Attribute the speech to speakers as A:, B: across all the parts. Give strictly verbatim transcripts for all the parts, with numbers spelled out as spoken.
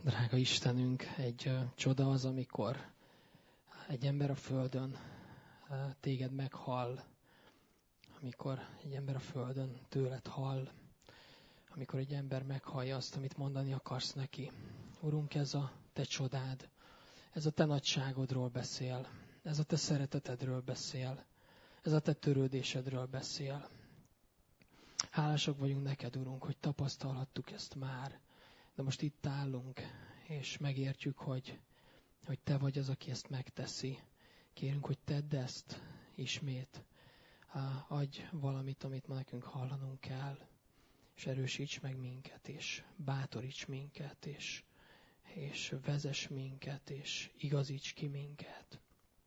A: Drága Istenünk, egy uh, csoda az, amikor egy ember a földön uh, téged meghall, amikor egy ember a földön tőled hall, amikor egy ember meghallja azt, amit mondani akarsz neki. Urunk, ez a te csodád, ez a te nagyságodról beszél, ez a te szeretetedről beszél, ez a te törődésedről beszél. Hálásak vagyunk neked, Urunk, hogy tapasztalhattuk ezt már, de most itt állunk, és megértjük, hogy, hogy te vagy az, aki ezt megteszi. Kérünk, hogy tedd ezt ismét. Adj valamit, amit ma nekünk hallanunk kell, és erősíts meg minket, és bátoríts minket, és, és vezess minket, és igazíts ki minket.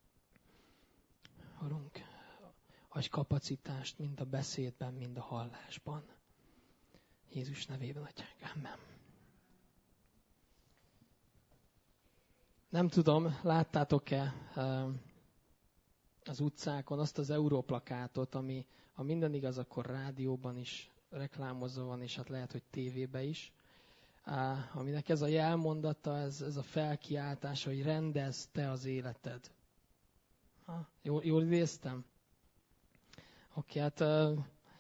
A: Urunk, adj kapacitást mind a beszédben, mind a hallásban. Jézus nevében, Atyánk, amen. Nem tudom, láttátok-e az utcákon azt az európlakátot, ami, ha minden igaz, akkor rádióban is reklámozva van, és hát lehet, hogy tévében is. Aminek ez a jelmondata, ez, ez a felkiáltás, hogy rendezd te az életed. Ha, jól, jól idéztem? Oké, hát uh,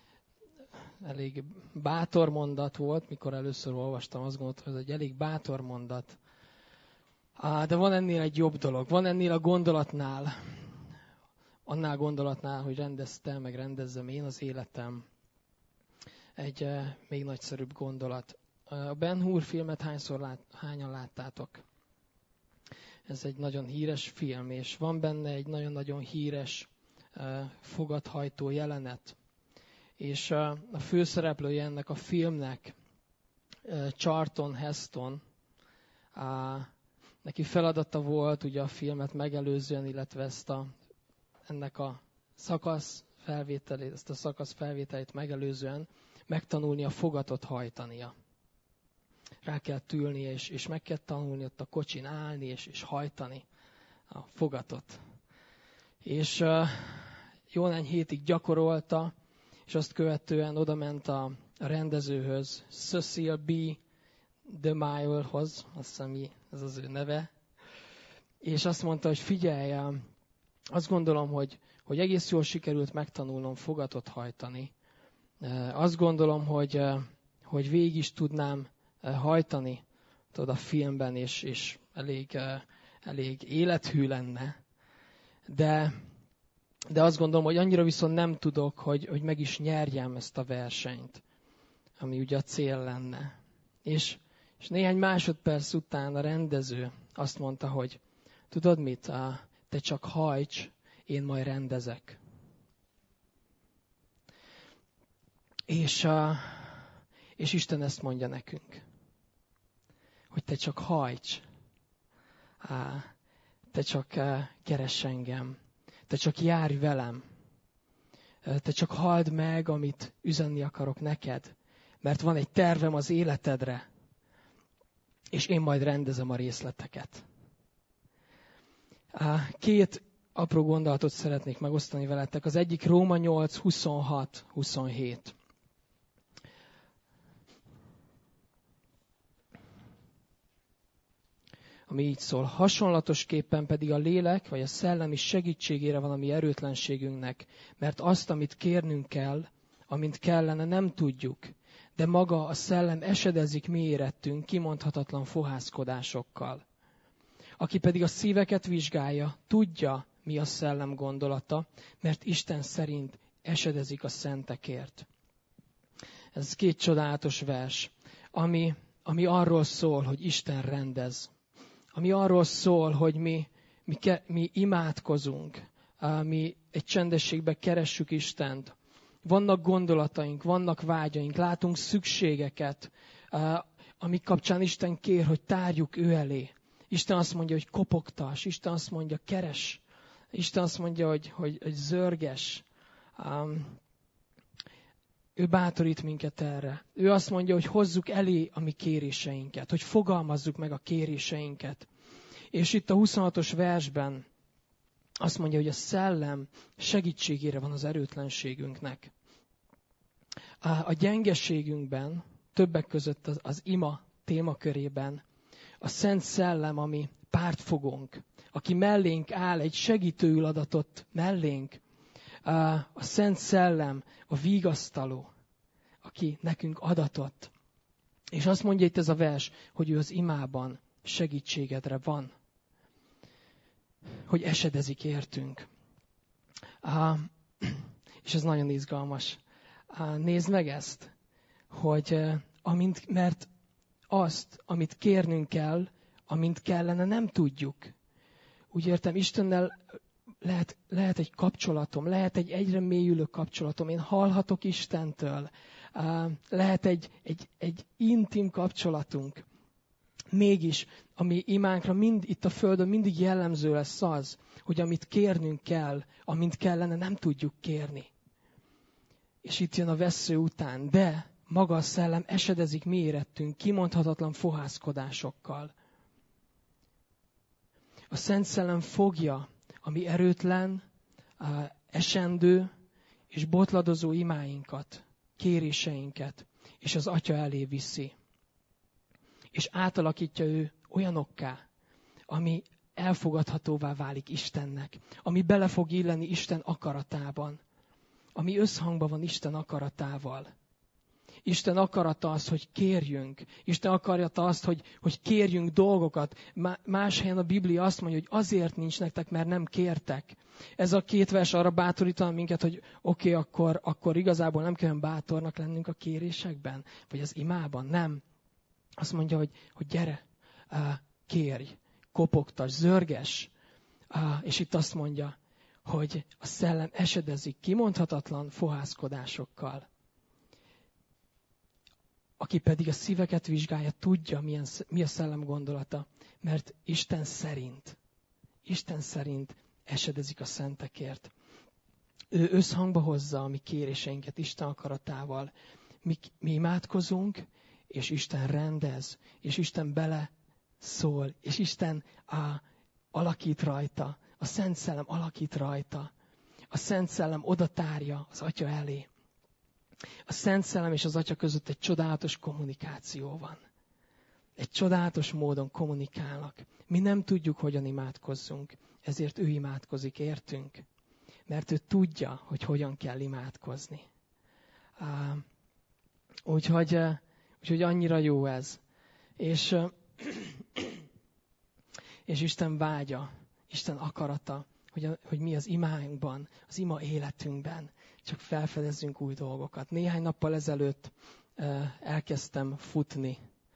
A: elég bátor mondat volt, mikor először olvastam, azt gondoltam, hogy ez egy elég bátor mondat. Uh, de van ennél egy jobb dolog, van ennél a gondolatnál, annál gondolatnál, hogy rendezte, meg rendezzem én az életem, egy uh, még nagyszerűbb gondolat. Uh, a Ben Hur filmet hányszor lát, hányan láttátok? Ez egy nagyon híres film, és van benne egy nagyon-nagyon híres uh, fogathajtó jelenet. És uh, a főszereplője ennek a filmnek, uh, Charlton Heston, uh, neki feladata volt ugye a filmet megelőzően, illetve ezt a, ennek a szakasz felvételét, ezt a szakasz felvételét megelőzően megtanulni a fogatot hajtania. Rá kell ülnie, és, és meg kell tanulni ott a kocsin állni, és, és hajtani a fogatot. És uh, jó néhány hétig gyakorolta, és azt követően odament a, a rendezőhöz, Cecil B. DeMille-hoz, azt hiszem ez az ő neve, és azt mondta, hogy figyelj, azt gondolom, hogy, hogy egész jól sikerült megtanulnom fogatot hajtani. Azt gondolom, hogy, hogy végig is tudnám hajtani tudod, a filmben, és, és elég, elég élethű lenne. De, de azt gondolom, hogy annyira viszont nem tudok, hogy, hogy meg is nyerjem ezt a versenyt, ami ugye a cél lenne. És, és néhány másodperc után a rendező azt mondta, hogy tudod mit, te csak hajts, én majd rendezek. És, és Isten ezt mondja nekünk, hogy te csak hajts, te csak keress engem, te csak járj velem, te csak halld meg, amit üzenni akarok neked, mert van egy tervem az életedre, és én majd rendezem a részleteket. Két apró gondolatot szeretnék megosztani veletek. Az egyik Róma nyolc huszonhat huszonhét. Ami így szól. Hasonlatosképpen pedig a lélek, vagy a szellem is segítségére van a mi erőtlenségünknek, mert azt, amit kérnünk kell, amint kellene, nem tudjuk, de maga a szellem esedezik mi érettünk kimondhatatlan fohászkodásokkal. Aki pedig a szíveket vizsgálja, tudja, mi a szellem gondolata, mert Isten szerint esedezik a szentekért. Ez két csodálatos vers, ami, ami arról szól, hogy Isten rendez. Ami arról szól, hogy mi, mi, mi imádkozunk, mi egy csendességben keressük Istent. Vannak gondolataink, vannak vágyaink, látunk szükségeket, amik kapcsán Isten kér, hogy tárjuk ő elé. Isten azt mondja, hogy kopogtass, Isten azt mondja, keres, Isten azt mondja, hogy, hogy, hogy zörges. Um, ő bátorít minket erre. Ő azt mondja, hogy hozzuk elé a mi kéréseinket, hogy fogalmazzuk meg a kéréseinket. És itt a huszonhatos versben azt mondja, hogy a szellem segítségére van az erőtlenségünknek. A gyengeségünkben, többek között az, az ima témakörében A Szent Szellem, ami pártfogónk, aki mellénk áll, egy segítőül adatott mellénk. A Szent Szellem, a vigasztaló, aki nekünk adatott. És azt mondja itt ez a vers, hogy ő az imában segítségedre van. Hogy esedezik értünk. Uh, és ez nagyon izgalmas. Uh, nézd meg ezt, hogy uh, amint, mert azt, amit kérnünk kell, amint kellene, nem tudjuk. Úgy értem, Istennel lehet, lehet egy kapcsolatom, lehet egy egyre mélyülő kapcsolatom. Én hallhatok Istentől. Uh, lehet egy, egy, egy intim kapcsolatunk. Mégis, ami imánkra mind itt a Földön mindig jellemző lesz az, hogy amit kérnünk kell, amint kellene, nem tudjuk kérni. És itt jön a vessző után, de maga a szellem esedezik mi érettünk kimondhatatlan fohászkodásokkal. A Szent Szellem fogja a mi erőtlen, esendő és botladozó imáinkat, kéréseinket, és az Atya elé viszi. És átalakítja ő olyanokká, ami elfogadhatóvá válik Istennek, ami bele fog illeni Isten akaratában, ami összhangban van Isten akaratával. Isten akarata az, hogy kérjünk. Isten akarata azt, hogy, hogy kérjünk dolgokat. Más helyen a Biblia azt mondja, hogy azért nincs nektek, mert nem kértek. Ez a két vers arra bátorítana minket, hogy oké, okay, akkor, akkor igazából nem kell bátornak lennünk a kérésekben, vagy az imában. Nem. Azt mondja, hogy, hogy gyere, kérj, kopogtass, zörges. És itt azt mondja, hogy a szellem esedezik kimondhatatlan fohászkodásokkal. Aki pedig a szíveket vizsgálja, tudja, milyen, mi a szellem gondolata. Mert Isten szerint, Isten szerint esedezik a szentekért. Ő összhangba hozza a mi kéréseinket Isten akaratával. Mi, mi imádkozunk, és Isten rendez, és Isten bele szól, és Isten á, alakít rajta, a Szent Szellem alakít rajta. A Szent Szellem odatárja az Atya elé. A Szent Szellem és az Atya között egy csodálatos kommunikáció van. Egy csodálatos módon kommunikálnak. Mi nem tudjuk, hogyan imádkozzunk, ezért ő imádkozik, értünk. Mert ő tudja, hogy hogyan kell imádkozni. Uh, úgyhogy, uh, úgyhogy annyira jó ez. És, uh, és Isten vágya, Isten akarata, hogy, a, hogy mi az imánkban, az ima életünkben csak felfedezzünk új dolgokat. Néhány nappal ezelőtt uh, elkezdtem futni.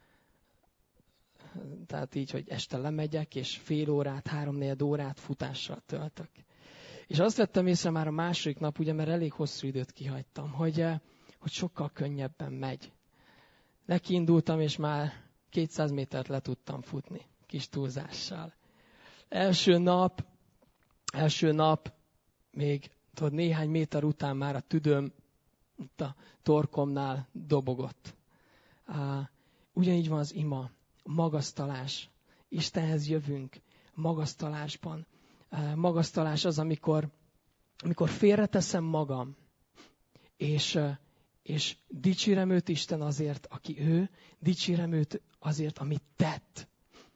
A: Tehát így, hogy este lemegyek, és fél órát, három-négy órát futással töltök. És azt vettem észre már a második nap, ugye, mert elég hosszú időt kihagytam, hogy, hogy sokkal könnyebben megy. Nekiindultam, és már kétszáz métert le tudtam futni, kis túlzással. Első nap, első nap, még tudod, néhány méter után már a tüdőm itt a torkomnál dobogott. Ugyanígy van az ima. Magasztalás. Istenhez jövünk magasztalásban. Magasztalás az, amikor, amikor félreteszem magam, és, és dicsérem őt Isten azért, aki ő, dicsérem őt azért, amit tett.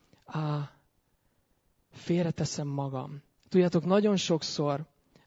A: Félreteszem magam. Tudjátok, nagyon sokszor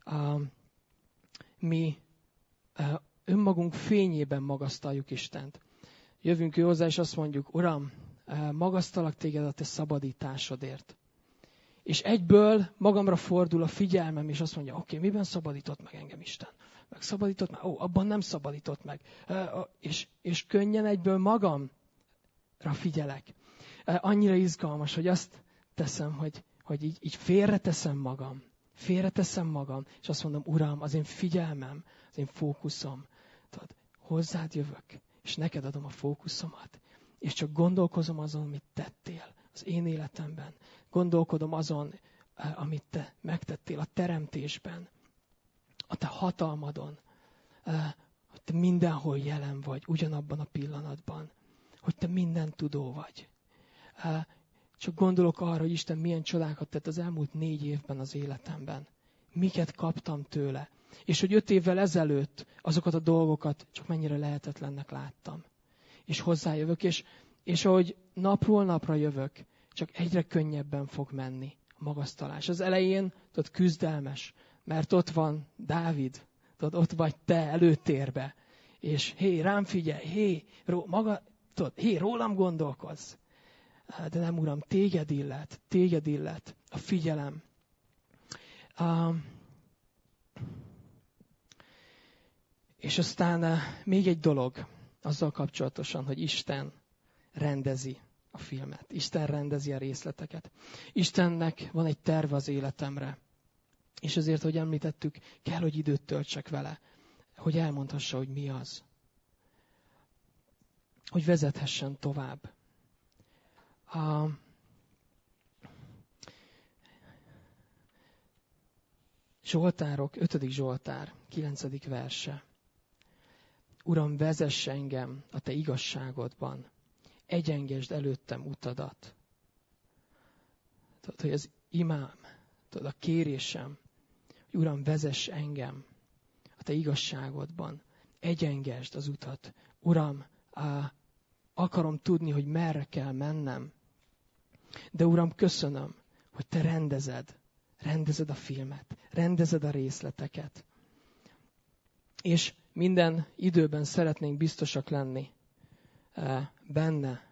A: mi önmagunk fényében magasztaljuk Istent. Jövünk ő hozzá, és azt mondjuk, Uram, magasztalak téged a te szabadításodért. És egyből magamra fordul a figyelmem, és azt mondja, oké, okay, miben szabadított meg engem Isten? Meg szabadított meg? Ó, abban nem szabadított meg. És, és könnyen egyből magamra figyelek. Annyira izgalmas, hogy azt teszem, hogy, hogy így, így félreteszem magam. Félreteszem magam, és azt mondom, Uram, az én figyelmem, az én fókuszom. Tudod, hozzád jövök, és neked adom a fókuszomat. És csak gondolkozom azon, mit tettél az én életemben. Gondolkodom azon, amit te megtettél a teremtésben, a te hatalmadon, hogy te mindenhol jelen vagy, ugyanabban a pillanatban, hogy te minden tudó vagy. Csak gondolok arra, hogy Isten milyen csodákat tett az elmúlt négy évben az életemben. Miket kaptam tőle. És hogy öt évvel ezelőtt azokat a dolgokat csak mennyire lehetetlennek láttam. És hozzájövök, és, És ahogy napról napra jövök, csak egyre könnyebben fog menni a magasztalás. Az elején tudod, küzdelmes, mert ott van Dávid, tudod, ott vagy te előtérbe, és hé, rám figyelj, hé, ró, maga, tudod, hé, rólam gondolkozz. De nem, Uram, téged illet, téged illet a figyelem. Um, és aztán uh, még egy dolog azzal kapcsolatosan, hogy Isten rendezi a filmet. Isten rendezi a részleteket. Istennek van egy terve az életemre. És azért, hogy említettük, kell, hogy időt töltsek vele. Hogy elmondhassa, hogy mi az. Hogy vezethessen tovább. A Zsoltárok, ötödik Zsoltár, kilencedik verse. Uram, vezess engem a te igazságodban. Egyengesd előttem utadat. Tudod, hogy az imám, tudod, a kérésem, hogy Uram, vezess engem a te igazságodban. Egyengesd az utat. Uram, á, akarom tudni, hogy merre kell mennem. De Uram, köszönöm, hogy te rendezed. Rendezed a filmet. Rendezed a részleteket. És minden időben szeretnénk biztosak lenni benne,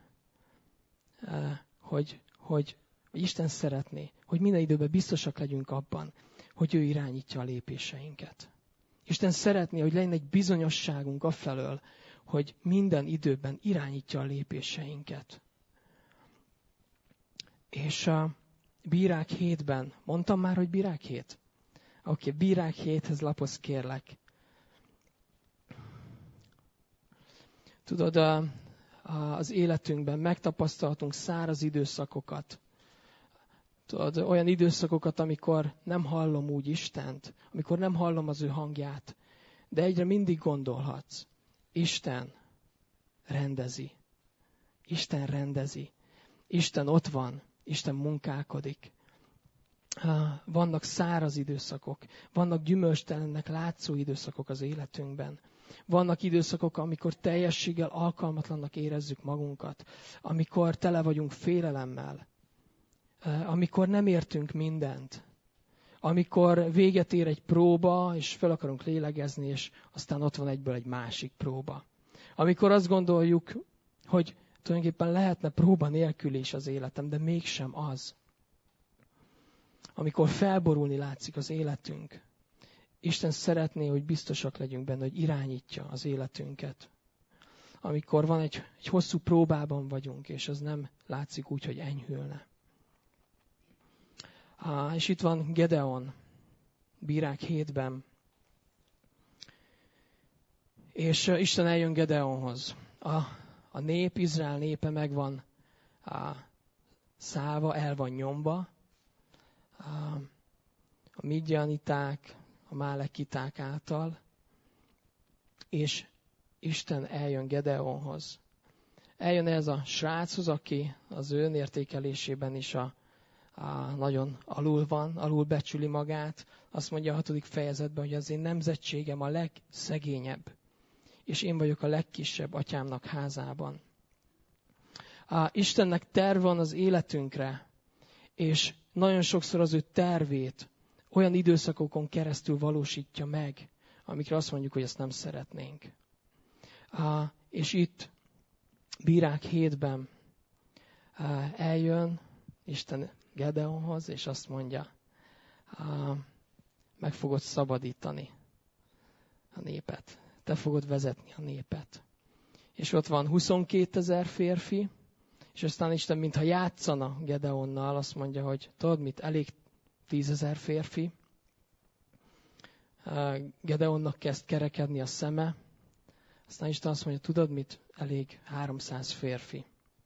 A: hogy, hogy, hogy Isten szeretné, hogy minden időben biztosak legyünk abban, hogy ő irányítja a lépéseinket. Isten szeretné, hogy legyen egy bizonyosságunk afelől, hogy minden időben irányítja a lépéseinket. És a Bírák hétben, mondtam már, hogy Bírák hét? Oké, okay, Bírák héthez lapozz, kérlek. Tudod, a, a, az életünkben megtapasztaltunk száraz időszakokat. Tudod, olyan időszakokat, amikor nem hallom úgy Istent, amikor nem hallom az ő hangját, de egyre mindig gondolhatsz. Isten rendezi. Isten rendezi. Isten ott van. Isten munkálkodik. Vannak száraz időszakok. Vannak gyümölcstelennek látszó időszakok az életünkben. Vannak időszakok, amikor teljességgel alkalmatlannak érezzük magunkat. Amikor tele vagyunk félelemmel. Amikor nem értünk mindent. Amikor véget ér egy próba, és fel akarunk lélegezni, és aztán ott van egyből egy másik próba. Amikor azt gondoljuk, hogy tulajdonképpen lehetne próba nélkül is az életem, de mégsem az. Amikor felborulni látszik az életünk, Isten szeretné, hogy biztosak legyünk benne, hogy irányítja az életünket. Amikor van egy, egy hosszú próbában vagyunk, és az nem látszik úgy, hogy enyhülne. Á, és itt van Gedeon, Bírák hétben. És Isten eljön Gedeonhoz. A, a nép, Izrael népe meg van á, szállva, el van nyomva. Á, a midjaniták, a málekiták által. És Isten eljön Gedeonhoz. Eljön ez a sráchoz, aki az önértékelésében is a Á, nagyon alul van, alul becsüli magát. Azt mondja a hatodik fejezetben, hogy az én nemzetségem a legszegényebb, és én vagyok a legkisebb atyámnak házában. Á, Istennek terv van az életünkre, és nagyon sokszor az ő tervét olyan időszakokon keresztül valósítja meg, amikre azt mondjuk, hogy ezt nem szeretnénk. Á, és itt Bírák hétben á, eljön Isten Gedeonhoz, és azt mondja, meg fogod szabadítani a népet. Te fogod vezetni a népet. És ott van huszonkétezer férfi, és aztán Isten, mintha játszana Gedeonnal, azt mondja, hogy tudod mit, elég tízezer férfi. Gedeonnak kezd kerekedni a szeme. Aztán Isten azt mondja, tudod mit, elég háromszáz férfi.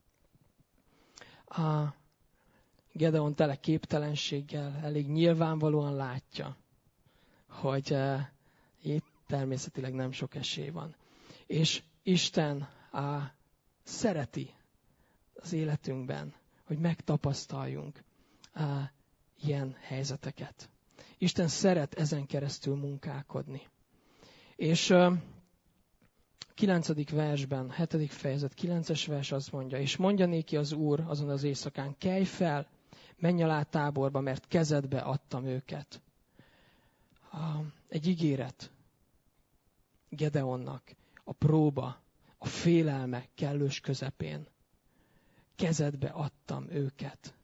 A: A Gedeon tele képtelenséggel elég nyilvánvalóan látja, hogy uh, itt természetileg nem sok esély van. És Isten uh, szereti az életünkben, hogy megtapasztaljunk uh, ilyen helyzeteket. Isten szeret ezen keresztül munkálkodni. És uh, kilencedik versben, hetedik fejezet, kilences vers azt mondja, és mondja néki az Úr azon az éjszakán, kelj fel, menj alá táborba, mert kezedbe adtam őket. Egy ígéret Gedeonnak, a próba, a félelme kellős közepén. Kezedbe adtam őket.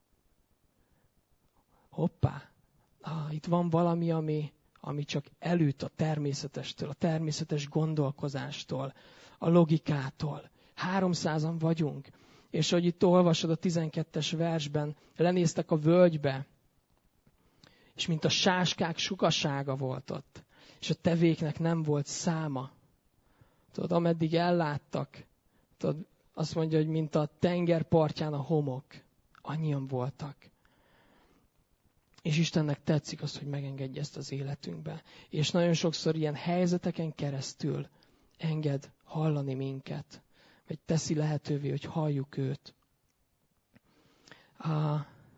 A: Hoppá! Ah, itt van valami, ami, ami csak elüt a természetestől, a természetes gondolkozástól, a logikától. Háromszázan vagyunk, és hogy itt olvasod a tizenkettes versben, lenéztek a völgybe, és mint a sáskák sukasága volt ott, és a tevéknek nem volt száma. Tudod, ameddig elláttak, tudod, azt mondja, hogy mint a tengerpartján a homok, annyian voltak. És Istennek tetszik az, hogy megengedje ezt az életünkbe. És nagyon sokszor ilyen helyzeteken keresztül enged hallani minket, vagy teszi lehetővé, hogy halljuk őt. A,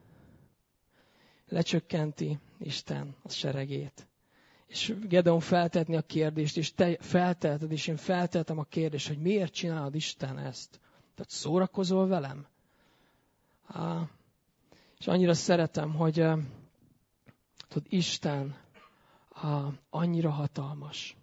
A: lecsökkenti Isten a seregét. És Gedeon feltetni a kérdést, és te feltelted, és én felteltem a kérdést, hogy miért csinálod Isten ezt? Tehát szórakozol velem? A, és annyira szeretem, hogy tudod, Isten a, annyira hatalmas.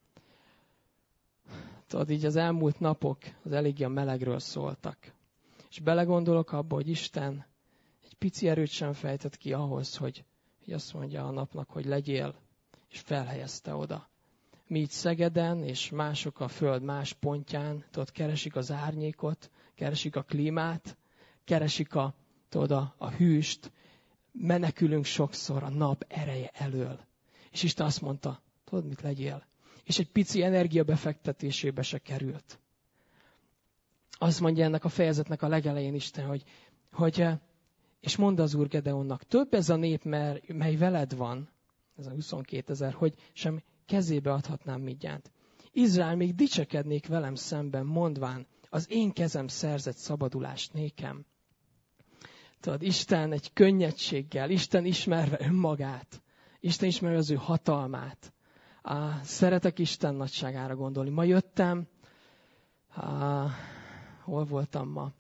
A: Tudod, így az elmúlt napok az eléggé a melegről szóltak. És belegondolok abba, hogy Isten egy pici erőt sem fejtett ki ahhoz, hogy, hogy azt mondja a napnak, hogy legyél, és felhelyezte oda. Mi így Szegeden, és mások a föld más pontján, tudod, keresik az árnyékot, keresik a klímát, keresik a, tudod, a, a hűst, menekülünk sokszor a nap ereje elől. És Isten azt mondta, tudod, mit legyél? És egy pici energia befektetésébe se került. Azt mondja ennek a fejezetnek a legelején Isten, hogy, hogy és mondta az Úr Gedeonnak, több ez a nép, mely veled van, ez a huszonkétezer, hogy sem kezébe adhatnám mindjárt. Izrael még dicsekednék velem szemben, mondván, az én kezem szerzett szabadulást nékem. Tudod, Isten egy könnyedséggel, Isten ismerve önmagát, Isten ismerve az ő hatalmát. Á, szeretek Isten nagyságára gondolni. Ma jöttem, á, hol voltam ma?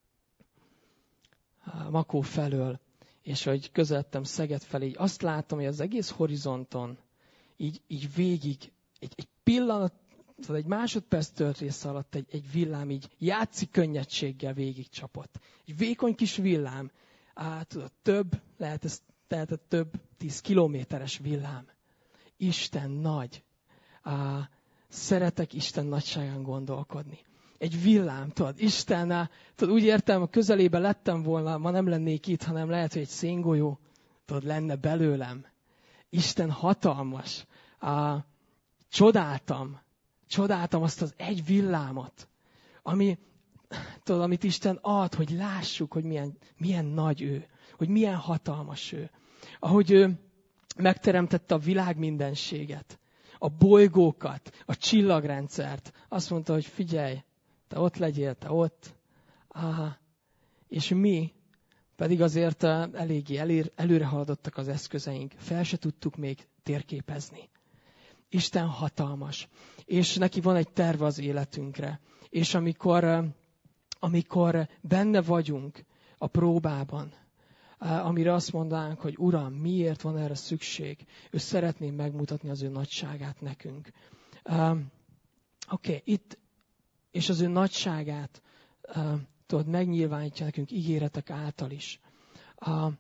A: Á, Makó felől, és hogy közeledtem Szeged felé, így azt láttam, hogy az egész horizonton, így, így végig, egy, egy pillanat, egy másodperc tört része alatt egy, egy villám így játszik könnyedséggel végig csapott. Egy vékony kis villám, á, tudod, több, lehet ez, lehetett több tíz kilométeres villám. Isten nagy. Á, szeretek Isten nagyságán gondolkodni. Egy villám, tudod, Isten, tudod, úgy értem, a közelében lettem volna, ma nem lennék itt, hanem lehet, hogy egy széngolyó, tudod, lenne belőlem. Isten hatalmas. Á, csodáltam, csodáltam azt az egy villámot, ami, tudod, amit Isten ad, hogy lássuk, hogy milyen, milyen nagy ő, hogy milyen hatalmas ő. Ahogy ő megteremtette a világ mindenséget, a bolygókat, a csillagrendszert. Azt mondta, hogy figyelj, te ott legyél, te ott. Aha. És mi pedig azért eléggé elér, előre haladottak az eszközeink. Fel se tudtuk még térképezni. Isten hatalmas. És neki van egy terve az életünkre. És amikor, amikor benne vagyunk a próbában, amire azt mondanánk, hogy Uram, miért van erre szükség? Ő szeretné megmutatni az ő nagyságát nekünk. Uh, Oké, okay, itt, és az ő nagyságát uh, tudod, megnyilvánítja nekünk ígéretek által is. Uh,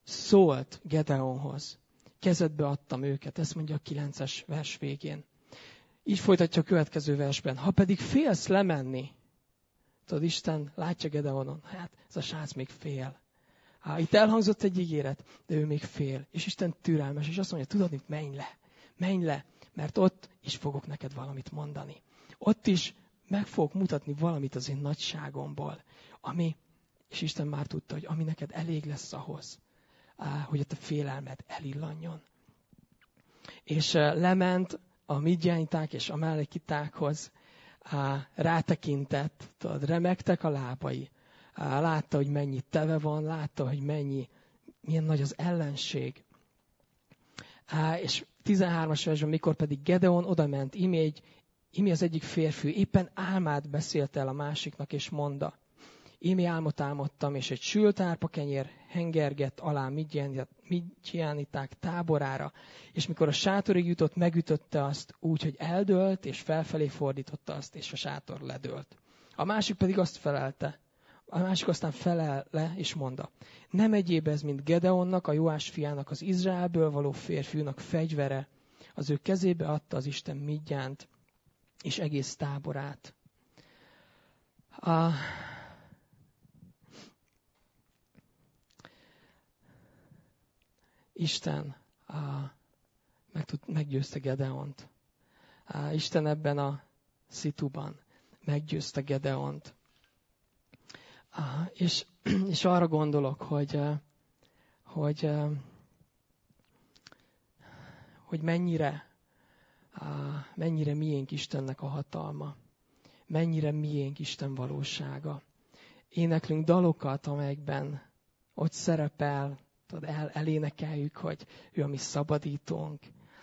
A: szólt Gedeonhoz. Kezedbe adtam őket, ezt mondja a kilences vers végén. Így folytatja a következő versben. Ha pedig félsz lemenni, tudod, Isten látja Gedeonon, hát ez a srác még fél. Há, itt elhangzott egy ígéret, de ő még fél. És Isten türelmes, és azt mondja, tudod mit, menj le, menj le, mert ott is fogok neked valamit mondani. Ott is meg fogok mutatni valamit az én nagyságomból, ami, és Isten már tudta, hogy ami neked elég lesz ahhoz, hogy a te félelmed elillanjon. És lement a midjaniták és a amalekitákhoz, rátekintett, tudod, remegtek a lábai, látta, hogy mennyi teve van, látta, hogy mennyi, milyen nagy az ellenség. És tizenhármas versben, mikor pedig Gedeon odament, íme egy Imi az egyik férfi éppen álmát beszélt el a másiknak, és mondta, imi álmot álmodtam, és egy sült árpakenyér hengergett alá midjániták táborára, és mikor a sátorig jutott, megütötte azt úgy, hogy eldőlt, és felfelé fordította azt, és a sátor ledőlt. A másik pedig azt felelte, a másik aztán felel le, és mondta, nem egyéb ez, mint Gedeonnak, a Joás fiának, az Izraelből való férfiúnak fegyvere, az ő kezébe adta az Isten Midjánt, és egész táborát. A... Isten a... meg tud, meggyőzte Gedeont. A... Isten ebben a szituban meggyőzte Gedeont. A... És, és arra gondolok, hogy, hogy, hogy mennyire mennyire miénk Istennek a hatalma, mennyire miénk Isten valósága. Éneklünk dalokat, amelyekben ott szerepel, tudod, el, elénekeljük, hogy ő a mi szabadítónk.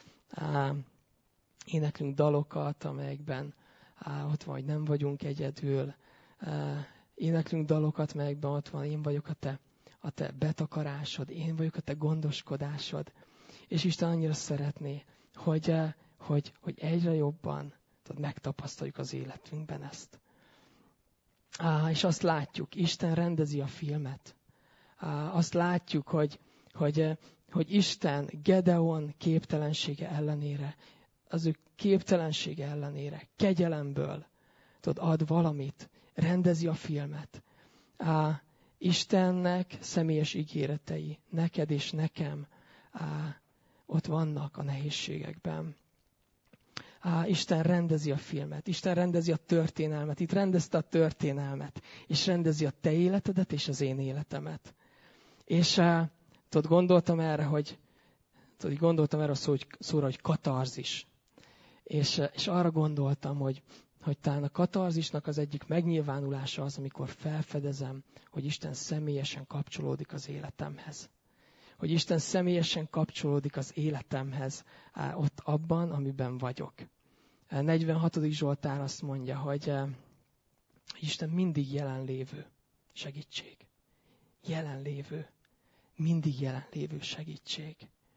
A: Éneklünk dalokat, amelyekben ott van, hogy nem vagyunk egyedül. Éneklünk dalokat, amelyekben ott van, én vagyok a te, a te betakarásod, én vagyok a te gondoskodásod. És Isten annyira szeretné, hogy Hogy, hogy egyre jobban tudod, megtapasztaljuk az életünkben ezt. Á, és azt látjuk, Isten rendezi a filmet. Á, azt látjuk, hogy, hogy, hogy Isten Gedeon képtelensége ellenére, az ő képtelensége ellenére, kegyelemből tudod, ad valamit, rendezi a filmet. Á, Istennek személyes ígéretei, neked és nekem á, ott vannak a nehézségekben. Á, Isten rendezi a filmet, Isten rendezi a történelmet, itt rendezte a történelmet, és rendezi a te életedet és az én életemet. És á, tudod, gondoltam erre, hogy tudod, gondoltam erre a szó, hogy, szóra, hogy katarzis. És, és arra gondoltam, hogy, hogy talán a katarzisnak az egyik megnyilvánulása az, amikor felfedezem, hogy Isten személyesen kapcsolódik az életemhez. Hogy Isten személyesen kapcsolódik az életemhez ott abban, amiben vagyok. negyvenhatodik Zsoltár azt mondja, hogy Isten mindig jelenlévő segítség. Jelenlévő. Mindig jelenlévő segítség.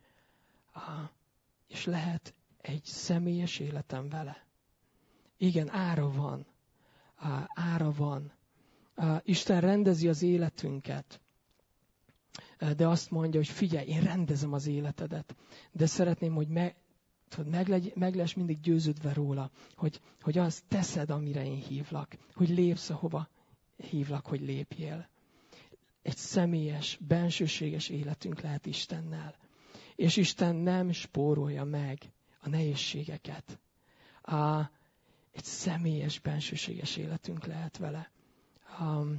A: És lehet egy személyes életem vele. Igen, ára van. Ára van. Isten rendezi az életünket. De azt mondja, hogy figyelj, én rendezem az életedet. De szeretném, hogy me, tudod, meglegy, meg lesz mindig győződve róla, hogy, hogy azt teszed, amire én hívlak. Hogy lépsz, ahova hívlak, hogy lépjél. Egy személyes, bensőséges életünk lehet Istennel. És Isten nem spórolja meg a nehézségeket. A, egy személyes, bensőséges életünk lehet vele. Um,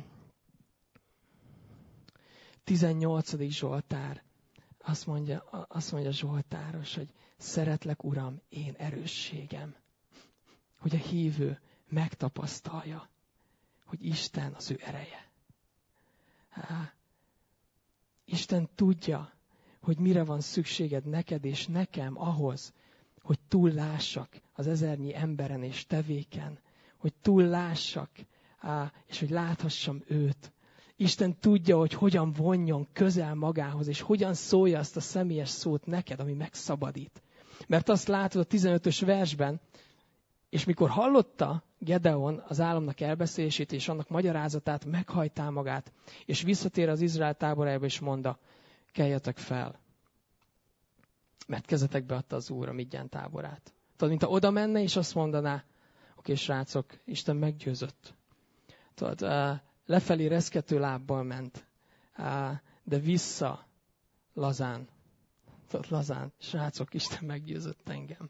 A: tizennyolcadik Zsoltár. Azt mondja, azt mondja Zsoltáros, hogy szeretlek, Uram, én erősségem. Hogy a hívő megtapasztalja, hogy Isten az ő ereje. Há, Isten tudja, hogy mire van szükséged neked és nekem ahhoz, hogy túllássak az ezernyi emberen és tevéken, hogy túllássak, és hogy láthassam őt. Isten tudja, hogy hogyan vonjon közel magához, és hogyan szólja azt a személyes szót neked, ami megszabadít. Mert azt látod a tizenötös versben, és mikor hallotta Gedeon az álomnak elbeszélését, és annak magyarázatát, meghajtál magát, és visszatér az Izrael táborába, és mondta, keljetek fel, mert kezetekbe adta az Úr a Midján táborát. Tudod, mint ha oda menne, és azt mondaná, oké, srácok, Isten meggyőzött. Tudod, lefelé reszkető lábbal ment, de vissza lazán. Tudod, lazán, srácok, Isten meggyőzött engem.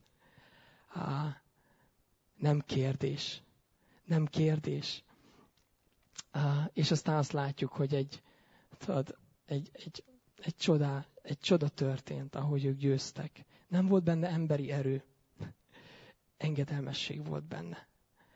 A: Nem kérdés. Nem kérdés. És aztán azt látjuk, hogy egy, tudod, egy, egy, egy, csoda, egy csoda történt, ahogy ők győztek. Nem volt benne emberi erő. Engedelmesség volt benne.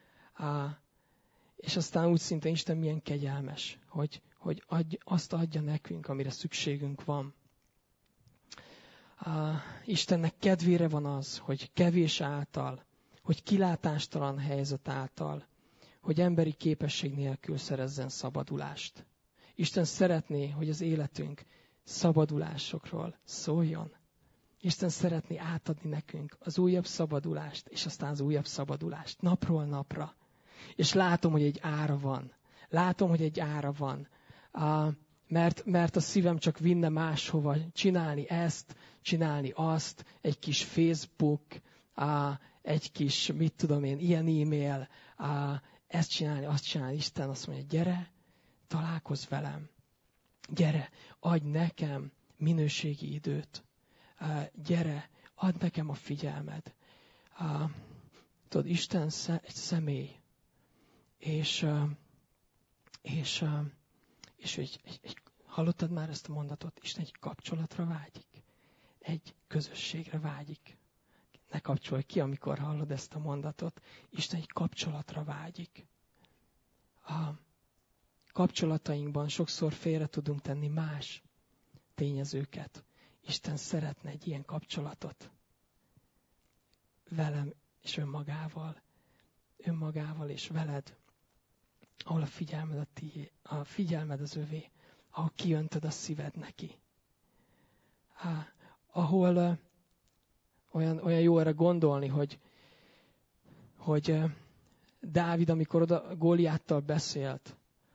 A: És aztán úgy szintén Isten milyen kegyelmes, hogy, hogy adj, azt adja nekünk, amire szükségünk van. Uh, Istennek kedvére van az, hogy kevés által, hogy kilátástalan helyzet által, hogy emberi képesség nélkül szerezzen szabadulást. Isten szeretné, hogy az életünk szabadulásokról szóljon. Isten szeretné átadni nekünk az újabb szabadulást, és aztán az újabb szabadulást napról napra. És látom, hogy egy ára van. Látom, hogy egy ára van. Uh, mert, mert a szívem csak vinne máshova, csinálni ezt, csinálni azt, egy kis Facebook, uh, egy kis, mit tudom én, ilyen e-mail, uh, ezt csinálni, azt csinálni. Isten azt mondja, gyere, találkozz velem. Gyere, adj nekem minőségi időt. Uh, gyere, add nekem a figyelmed. Uh, tudod, Isten sze- egy személy, és, uh, és, uh, és egy, egy, egy, hallottad már ezt a mondatot? Isten egy kapcsolatra vágyik, egy közösségre vágyik. Ne kapcsolj ki, amikor hallod ezt a mondatot. Isten egy kapcsolatra vágyik. A kapcsolatainkban sokszor félre tudunk tenni más tényezőket. Isten szeretne egy ilyen kapcsolatot velem és önmagával, önmagával és veled, ahol a figyelmed, a, tié, a figyelmed az övé, ahol kiöntöd a szíved neki. Há, ahol uh, olyan, olyan jó erre gondolni, hogy, hogy uh, Dávid, amikor oda Góliáttal beszélt,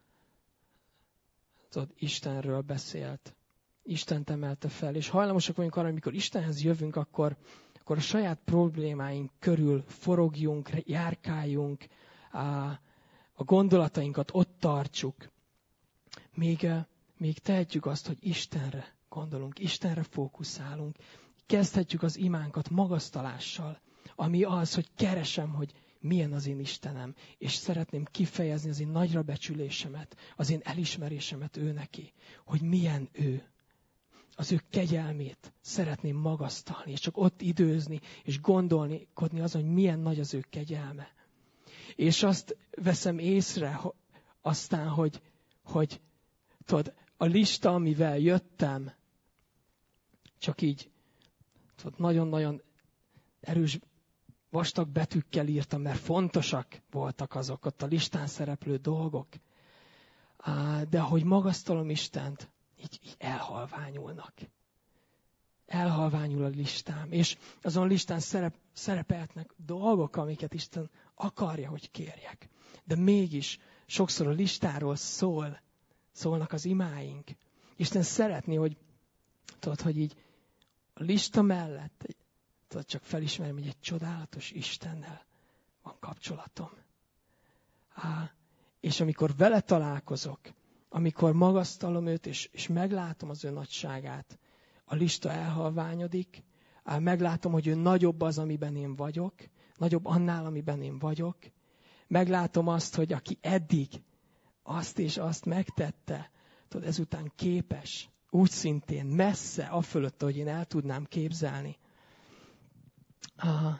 A: tudod, Istenről beszélt, Istent emelte fel, és hajlamosak vagyunk arra, amikor Istenhez jövünk, akkor, akkor a saját problémáink körül forogjunk, járkáljunk, a, a gondolatainkat ott tartsuk. Még, még tehetjük azt, hogy Istenre gondolunk, Istenre fókuszálunk. Kezdhetjük az imánkat magasztalással, ami az, hogy keresem, hogy milyen az én Istenem, és szeretném kifejezni az én nagyra becsülésemet, az én elismerésemet ő neki, hogy milyen ő. Az ő kegyelmét szeretném magasztalni, és csak ott időzni, és gondolkodni azon, hogy milyen nagy az ő kegyelme. És azt veszem észre aztán, hogy, hogy tudod, a lista, amivel jöttem, csak így tudod, nagyon-nagyon erős, vastag betűkkel írtam, mert fontosak voltak azok ott a listán szereplő dolgok. De ahogy magasztalom Istent, így, így elhalványulnak. Elhalványul a listám. És azon a listán szerep, szerepeltnek dolgok, amiket Isten akarja, hogy kérjek. De mégis sokszor a listáról szól, szólnak az imáink. Isten szeretné, hogy tudod, hogy így a lista mellett tudod, csak felismerem, hogy egy csodálatos Istennel van kapcsolatom. Á, és amikor vele találkozok, amikor magasztalom őt, és, és meglátom az ő nagyságát, a lista elhalványodik, á, meglátom, hogy ő nagyobb az, amiben én vagyok, nagyobb annál, amiben én vagyok. Meglátom azt, hogy aki eddig azt és azt megtette, tudod, ezután képes, úgy szintén messze, afölött, ahogy én el tudnám képzelni. Ah,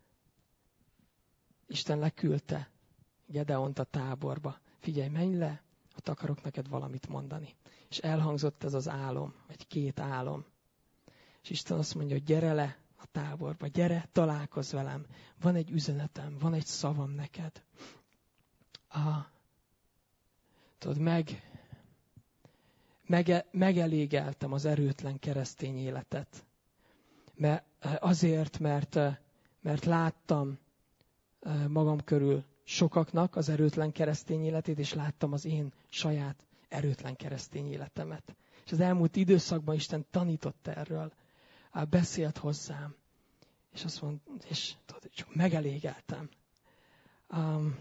A: Isten leküldte Gedeont a táborba. Figyelj, menj le, ott akarok neked valamit mondani. És elhangzott ez az álom, vagy két álom. És Isten azt mondja, hogy gyere le a táborba, gyere, találkozz velem. Van egy üzenetem, van egy szavam neked. Ah, tudod, meg, mege, megelégeltem az erőtlen keresztény életet. Mert azért, mert, mert láttam magam körül sokaknak az erőtlen keresztény életét, és láttam az én saját erőtlen keresztény életemet. És az elmúlt időszakban Isten tanított erről, beszélt hozzám, és azt mondta, és tudod, csak megelégeltem. Um,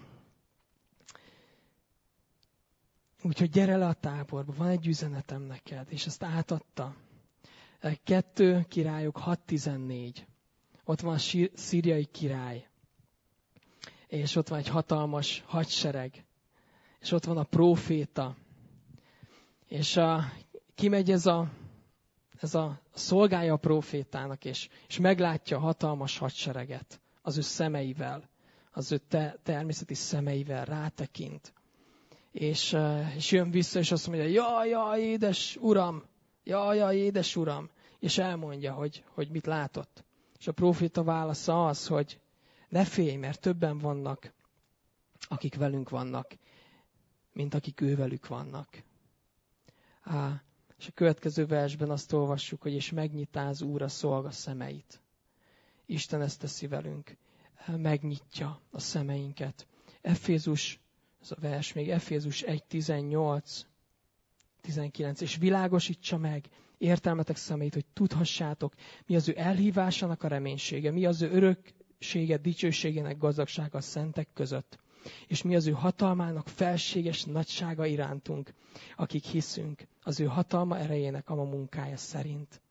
A: úgyhogy gyere le a táborba, van egy üzenetem neked, és ezt átadta. Kettő Királyok hat tizennégy. Ott van a szíriai király, és ott van egy hatalmas hadsereg, és ott van a próféta, és a, kimegy ez a, ez a szolgája a prófétának, és, és meglátja a hatalmas hadsereget az ő szemeivel, az ő te, természeti szemeivel rátekint, és, és jön vissza, és azt mondja, jaj, jaj, édes uram, jaj, jaj, édes uram, és elmondja, hogy, hogy mit látott. És a próféta válasza az, hogy Ne félj, mert többen vannak, akik velünk vannak, mint akik ővelük vannak. Á, és a következő versben azt olvassuk, hogy és megnyitá az Úr a szolga szemeit. Isten ezt teszi velünk. Megnyitja a szemeinket. Efézus, ez a vers még, Efézus egy tizennyolc tizenkilenc, és világosítsa meg értelmetek szemeit, hogy tudhassátok, mi az ő elhívásának a reménysége, mi az ő öröksége, dicsőségének gazdagsága a szentek között, és mi az ő hatalmának felséges nagysága irántunk, akik hiszünk, az ő hatalma erejének a ma munkája szerint.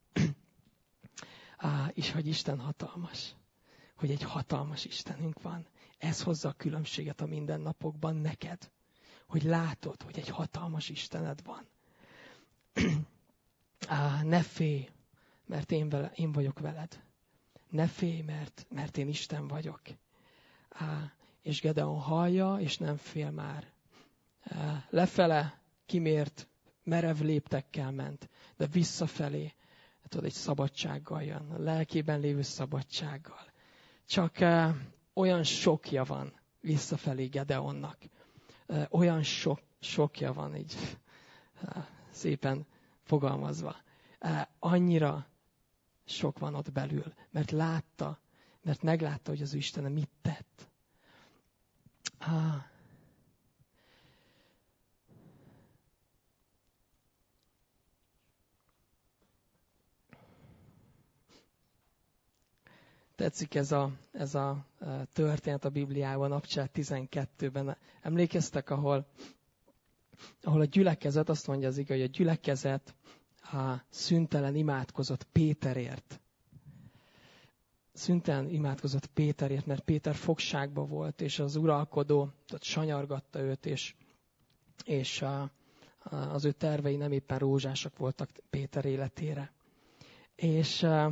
A: Á, és hogy Isten hatalmas, hogy egy hatalmas Istenünk van. Ez hozza a különbséget a mindennapokban neked, hogy látod, hogy egy hatalmas Istened van. Á, ne félj, mert én, vele, én vagyok veled. Ne félj, mert, mert én Isten vagyok. Á, és Gedeon hallja, és nem fél már. Á, lefele kimért, merev léptekkel ment, de visszafelé, tudod, egy szabadsággal jön, a lelkében lévő szabadsággal. Csak á, olyan sokja van visszafelé Gedeonnak. Á, olyan sok, sokja van, így á, szépen fogalmazva. Á, annyira sok van ott belül, mert látta, mert meglátta, hogy az Isten mit tett. Á. Tetszik ez a, ez a történet a Bibliában, Napcsát tizenkettőben. Emlékeztek, ahol, ahol a gyülekezet, azt mondja az ige, hogy a gyülekezet a szüntelen imádkozott Péterért. Szüntelen imádkozott Péterért, mert Péter fogságba volt, és az uralkodó tehát sanyargatta őt, és, és a, a, az ő tervei nem éppen rózsásak voltak Péter életére. És a,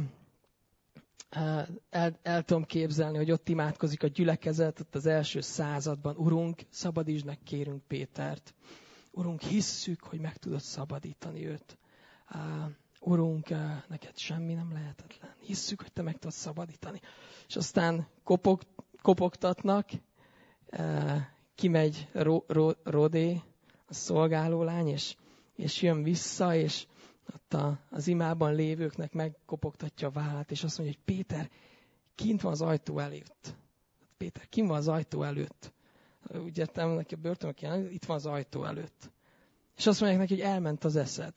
A: El, el tudom képzelni, hogy ott imádkozik a gyülekezet, ott az első században. Urunk, szabadítsd meg, kérünk Pétert. Urunk, hisszük, hogy meg tudod szabadítani őt. Uh, Urunk, uh, neked semmi nem lehetetlen. Hisszük, hogy te meg tudod szabadítani. És aztán kopog, kopogtatnak, uh, kimegy Ro, Ro, Rodé, a szolgálólány, és, és jön vissza, és ott a, az imában lévőknek megkopogtatja a vállát, és azt mondja, hogy Péter, kint van az ajtó előtt. Péter, kint van az ajtó előtt. Úgy értem, neki a börtönök jelen, itt van az ajtó előtt. És azt mondják neki, hogy elment az eszed.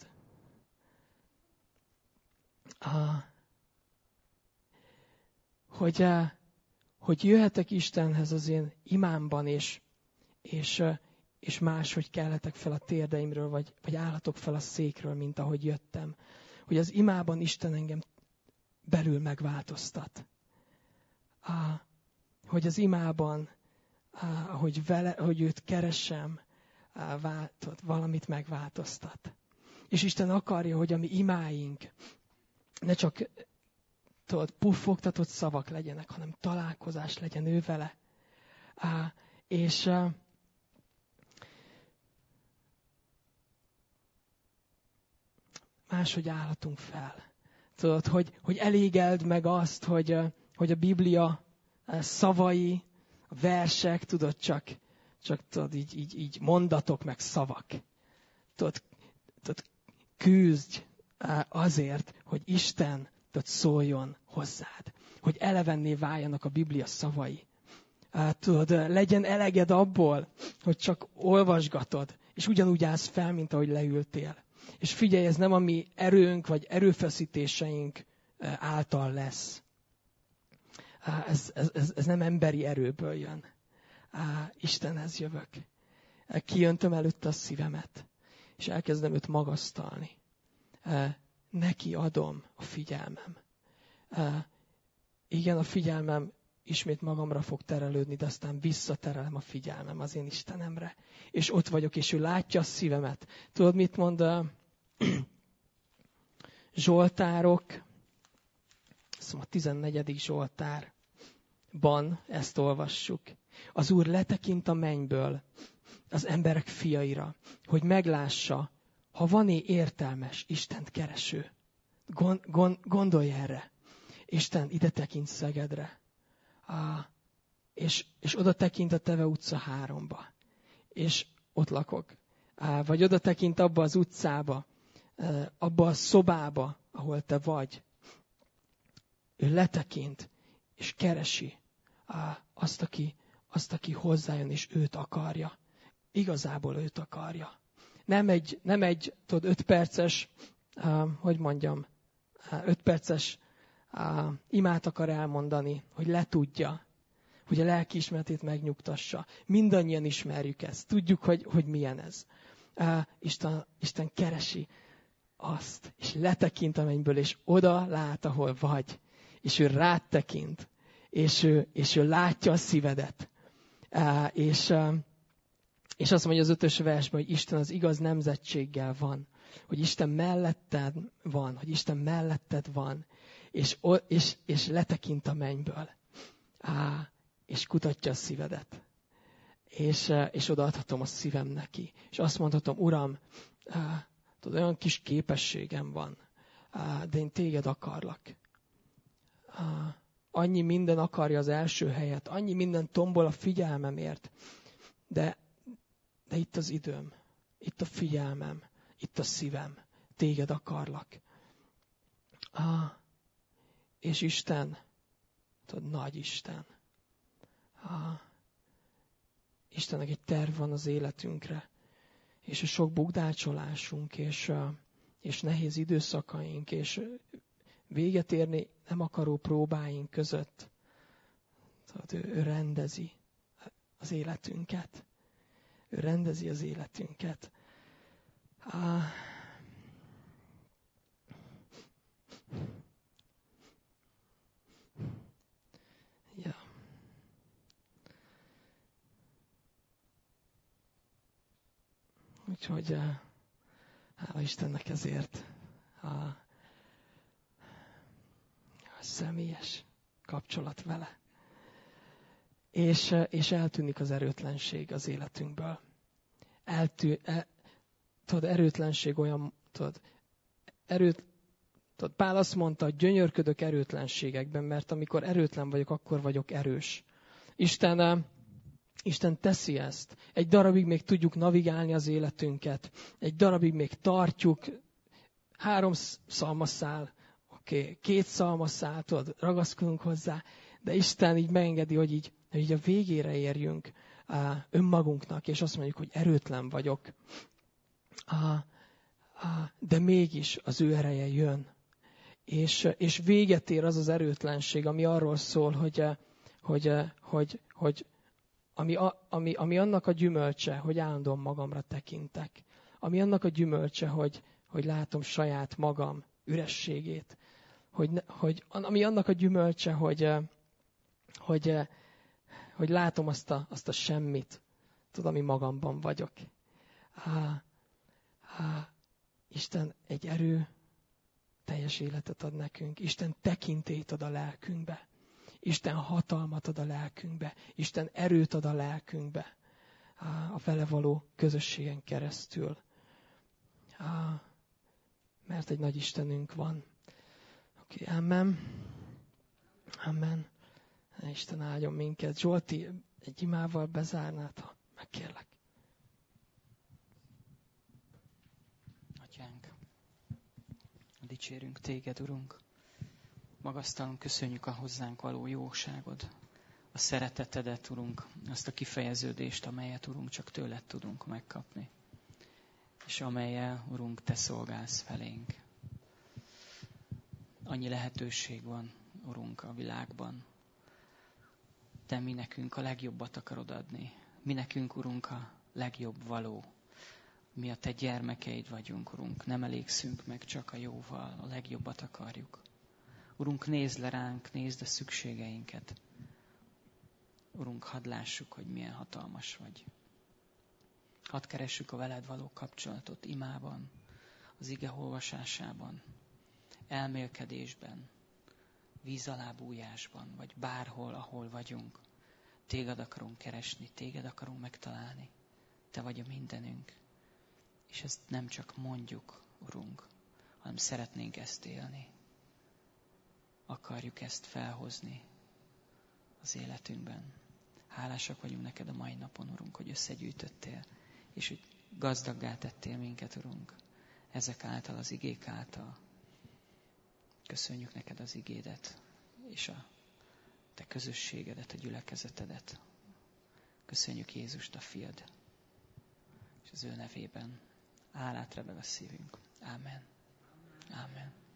A: Ah, hogy, hogy jöhetek Istenhez az én imámban, és, és, és máshogy kelhetek fel a térdeimről, vagy, vagy állhatok fel a székről, mint ahogy jöttem. Hogy az imában Isten engem belül megváltoztat. Ah, hogy az imában, ah, ahogy, vele, ahogy őt keresem, ah, váltott, valamit megváltoztat. És Isten akarja, hogy a mi imáink ne csak tudod, puffogtatott szavak legyenek, hanem találkozás legyen ő vele. Ah, és ah, máshogy állhatunk fel. Tudod, hogy, hogy elégeld meg azt, hogy, hogy a Biblia szavai, a versek, tudod, csak, csak tudod, így, így, így mondatok meg szavak. Tudod, tudod, küzdj azért, hogy Isten tudod, szóljon hozzád. Hogy elevenné váljanak a Biblia szavai. Tudod, legyen eleged abból, hogy csak olvasgatod, és ugyanúgy állsz fel, mint ahogy leültél. És figyelj, ez nem a mi erőnk, vagy erőfeszítéseink által lesz. Ez, ez, ez, ez nem emberi erőből jön. Istenhez jövök. Kijöntöm előtte a szívemet, és elkezdem őt magasztalni. Neki adom a figyelmem. Igen, a figyelmem ismét magamra fog terelődni, de aztán visszaterelem a figyelmem az én Istenemre. És ott vagyok, és ő látja a szívemet. Tudod, mit mond a Zsoltárok? Szóval a tizennegyedik Zsoltárban ezt olvassuk. Az Úr letekint a mennyből az emberek fiaira, hogy meglássa, ha van-e értelmes, Istent kereső. Gond, gond, gondolj erre. Isten ide tekint Szegedre. Ah, és, és oda tekint a Teve utca háromba, és ott lakok. Vagy oda tekint abba az utcába, abba a szobába, ahol te vagy. Ő letekint, és keresi azt, aki, azt, aki hozzájön, és őt akarja. Igazából őt akarja. Nem egy, nem egy tudod, öt perces, uh, hogy mondjam, uh, öt perces uh, imát akar elmondani, hogy letudja, hogy a lelkiismeretét megnyugtassa. Mindannyian ismerjük ezt. Tudjuk, hogy, hogy milyen ez. Uh, Isten, Isten keresi azt, és letekint a mennyből, és oda lát, ahol vagy. És ő rád tekint, és ő, és ő látja a szívedet. Uh, és, uh, és azt mondja az ötös versben, hogy Isten az igaz nemzetséggel van. Hogy Isten melletted van, hogy Isten melletted van, és, és, és letekint a mennyből. Uh, és kutatja a szívedet. És, uh, és odaadhatom a szívem neki. És azt mondhatom, Uram, uh, tudod, olyan kis képességem van, uh, de én téged akarlak. Uh, annyi minden akarja az első helyet, annyi minden tombol a figyelmemért, de, de itt az időm, itt a figyelmem, itt a szívem, téged akarlak. Uh, és Isten, tudod, nagy Isten. Uh, Istennek egy terv van az életünkre, és a sok bukdácsolásunk, és, uh, és nehéz időszakaink, és véget érni nem akaró próbáink között. Tudod, ő, ő rendezi az életünket. Ő rendezi az életünket. Ah. Ja. Úgyhogy hála Istennek ezért. Ah. Személyes kapcsolat vele. És, és eltűnik az erőtlenség az életünkből. Eltű, el, tudod, erőtlenség olyan, tudod, erőt, tudod, Pál azt mondta, hogy gyönyörködök erőtlenségekben, mert amikor erőtlen vagyok, akkor vagyok erős. Isten, Isten teszi ezt. Egy darabig még tudjuk navigálni az életünket. Egy darabig még tartjuk. Három szalmaszál, Okay. Két szalmaszál, tudod, ragaszkodunk hozzá, de Isten így megengedi, hogy így, hogy így a végére érjünk uh, önmagunknak, és azt mondjuk, hogy erőtlen vagyok. Uh, uh, de mégis az ő ereje jön. És, és véget ér az az erőtlenség, ami arról szól, hogy, hogy, hogy, hogy ami, ami, ami annak a gyümölcse, hogy állandóan magamra tekintek. Ami annak a gyümölcse, hogy, hogy látom saját magam ürességét. Hogy, hogy, ami annak a gyümölcse, hogy, hogy, hogy látom azt a, azt a semmit, tudom, ami magamban vagyok. Há, há, Isten egy erő, teljes életet ad nekünk. Isten tekintélyt ad a lelkünkbe. Isten hatalmat ad a lelkünkbe. Isten erőt ad a lelkünkbe. Há, a vele való közösségen keresztül. Há, mert egy nagy Istenünk van. Oké, okay, amen. Amen. Isten áldjon minket. Zsolti, egy imával bezárnád, ha megkérlek.
B: Atyánk, dicsérünk téged, Urunk. Magasztalunk, köszönjük a hozzánk való jóságod, a szeretetedet, Urunk, azt a kifejeződést, amelyet, Urunk, csak tőled tudunk megkapni. És amellyel, Urunk, te szolgálsz felénk. Annyi lehetőség van, Urunk, a világban. Te mi nekünk a legjobbat akarod adni. Mi nekünk, Urunk, a legjobb való. Mi a te gyermekeid vagyunk, Urunk. Nem elégszünk meg csak a jóval, a legjobbat akarjuk. Urunk, nézd le ránk, nézd a szükségeinket. Urunk, hadd lássuk, hogy milyen hatalmas vagy. Hadd keressük a veled való kapcsolatot imában, az ige olvasásában, elmélkedésben, víz alá bújásban, vagy bárhol, ahol vagyunk. Téged akarunk keresni, téged akarunk megtalálni. Te vagy a mindenünk. És ezt nem csak mondjuk, Urunk, hanem szeretnénk ezt élni. Akarjuk ezt felhozni az életünkben. Hálásak vagyunk neked a mai napon, Urunk, hogy összegyűjtöttél, és hogy gazdaggá tettél minket, Urunk, ezek által, az igék által. Köszönjük neked az igédet, és a te közösségedet, a gyülekezetedet. Köszönjük Jézust, a fiad, és az ő nevében hálát rebeg a szívünk. Ámen. Ámen.